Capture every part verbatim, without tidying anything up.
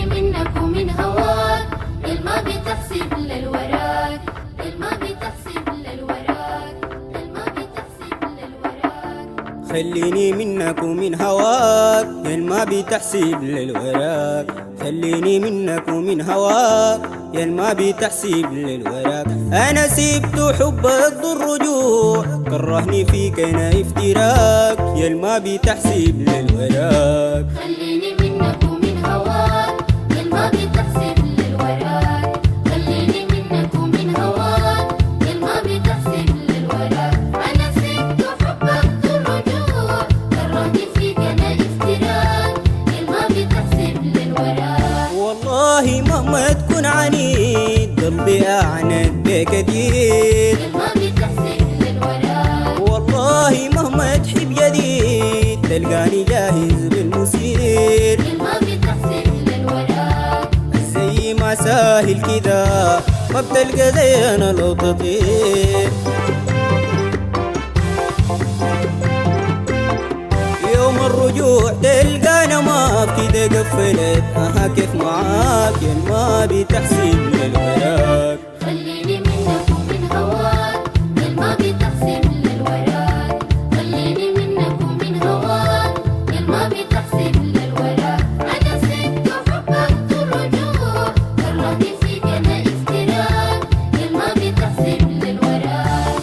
خليني منك ومن هواك، الما بتحسب للوراك، الما بتحسب للوراك، الما بتحسب للوراك. خليني منك ومن هواك الما بتحسب للوراك، خليني منك ومن هواك يا ما بتحسب للوراك. انا سبت حبك ذو الرجوع، كرهني فيك انا افتراك يا ما بتحسب للوراك. خليني منك ومن هواك، الما بتحسب للوراك، خليني منك ومن هواك، الما بتحسب للوراك. انا سبت حبك ذو الرجوع، كرهني فيك انا افتراك، الما بتحسب للوراك. والله مهما تكون عنيد قلبي اعند بك جديد، الما بتحسب للوراك. والله مهما تحب جديد تلقاني جاهز بالمسير. الما بتحسب للوراك. زي ما ساهل كده ما بتلقى زي انا لو تطير. يوم الرجوع تلقانا ما كده قفلت، اها كيف معاك يا ما بتحسب للوراك. خليني منك ومن هواك، الما بتحسب للوراك، خليني منك ومن هواك، الما بتحسب للوراك. انا سبت حبك ذو الرجوع، كرهني فيك انا افتراك، الما بتحسب للوراك.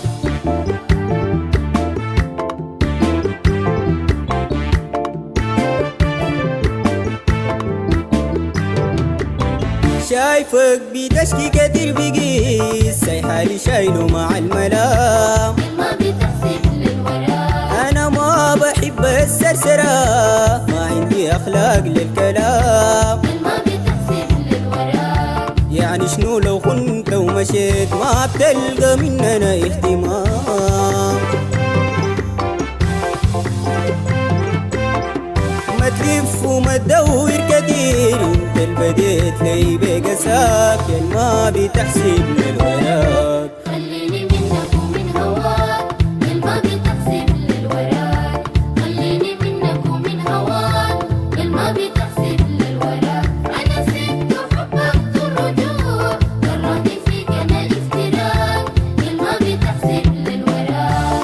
شايفك بتشكي كتير بقيس، زي حالي شايله مع الملام. الما بتحسب للوراك. انا ما بحب السرسرة، ما عندي اخلاق للكلام. الما بتحسب للوراك. يعني شنو لو كنت ومشيت ما بتلقى مننا اهتمام. ما تلف وما تدور كتير، انت البديت لي بقساك يا ما بتحسب للوراك. خليني منك ومن هواك، الما بتحسب للوراك، خليني منك ومن هواك، الما بتحسب للوراك. انا سبت حبك ذو الرجوع، كرهني فيك انا افتراك، الما بتحسب للوراك.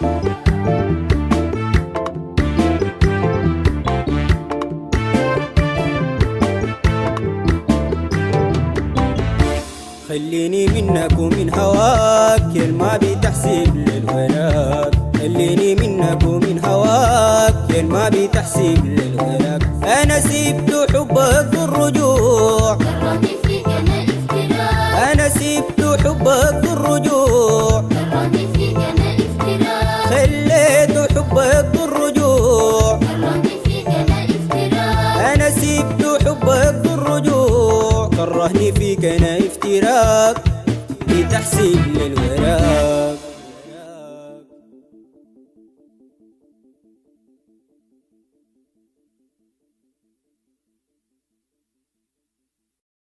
خليني منك ومن هواك يا ما بتحسب للوراك، خليني منك ومن هواك يا ما بتحسب للوراك. انا سبت حبك ذو الرجوع، كرهني فيك انا افتراك، انا سبت حبك ذو الرجوع، كرهني فيك انا افتراك، خليت حبك ذو الرجوع، كرهني فيك انا افتراك. انا سبت حبك ذو الرجوع، كرهني فيك انا افتراك بتحسب للوراك.